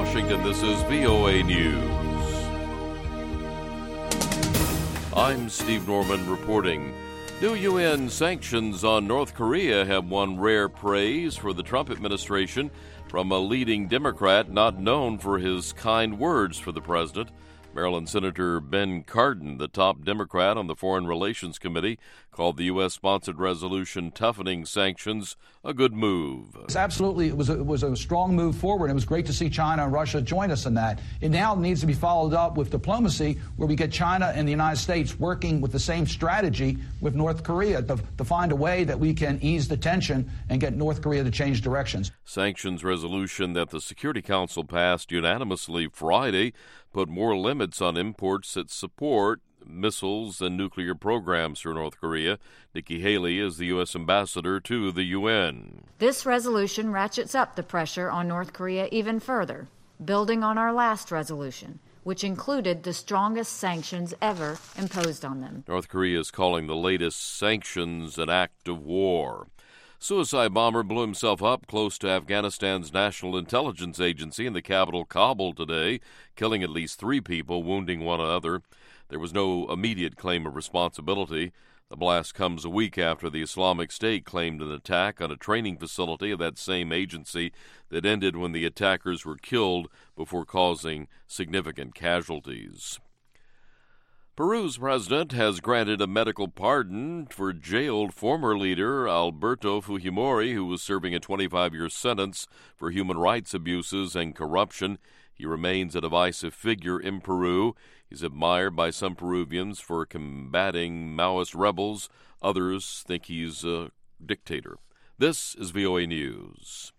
Washington, this is VOA News. I'm Steve Norman reporting. New UN sanctions on North Korea have won rare praise for the Trump administration from a leading Democrat not known for his kind words for the president. Maryland Senator Ben Cardin, the top Democrat on the Foreign Relations Committee, called the U.S.-sponsored resolution toughening sanctions a good move. Absolutely, it was a strong move forward. It was great to see China and Russia join us in that. It now needs to be followed up with diplomacy, where we get China and the United States working with the same strategy with North Korea to find a way that we can ease the tension and get North Korea to change directions. Sanctions resolution that the Security Council passed unanimously Friday put more limits on imports that support missiles and nuclear programs for North Korea. Nikki Haley is the U.S. ambassador to the UN. This resolution ratchets up the pressure on North Korea even further, building on our last resolution, which included the strongest sanctions ever imposed on them. North Korea is calling the latest sanctions an act of war. Suicide bomber blew himself up close to Afghanistan's National Intelligence Agency in the capital Kabul today, killing at least 3 people, wounding one another. There was no immediate claim of responsibility. The blast comes a week after the Islamic State claimed an attack on a training facility of that same agency that ended when the attackers were killed before causing significant casualties. Peru's president has granted a medical pardon for jailed former leader Alberto Fujimori, who was serving a 25-year sentence for human rights abuses and corruption. He remains a divisive figure in Peru. He's admired by some Peruvians for combating Maoist rebels. Others think he's a dictator. This is VOA News.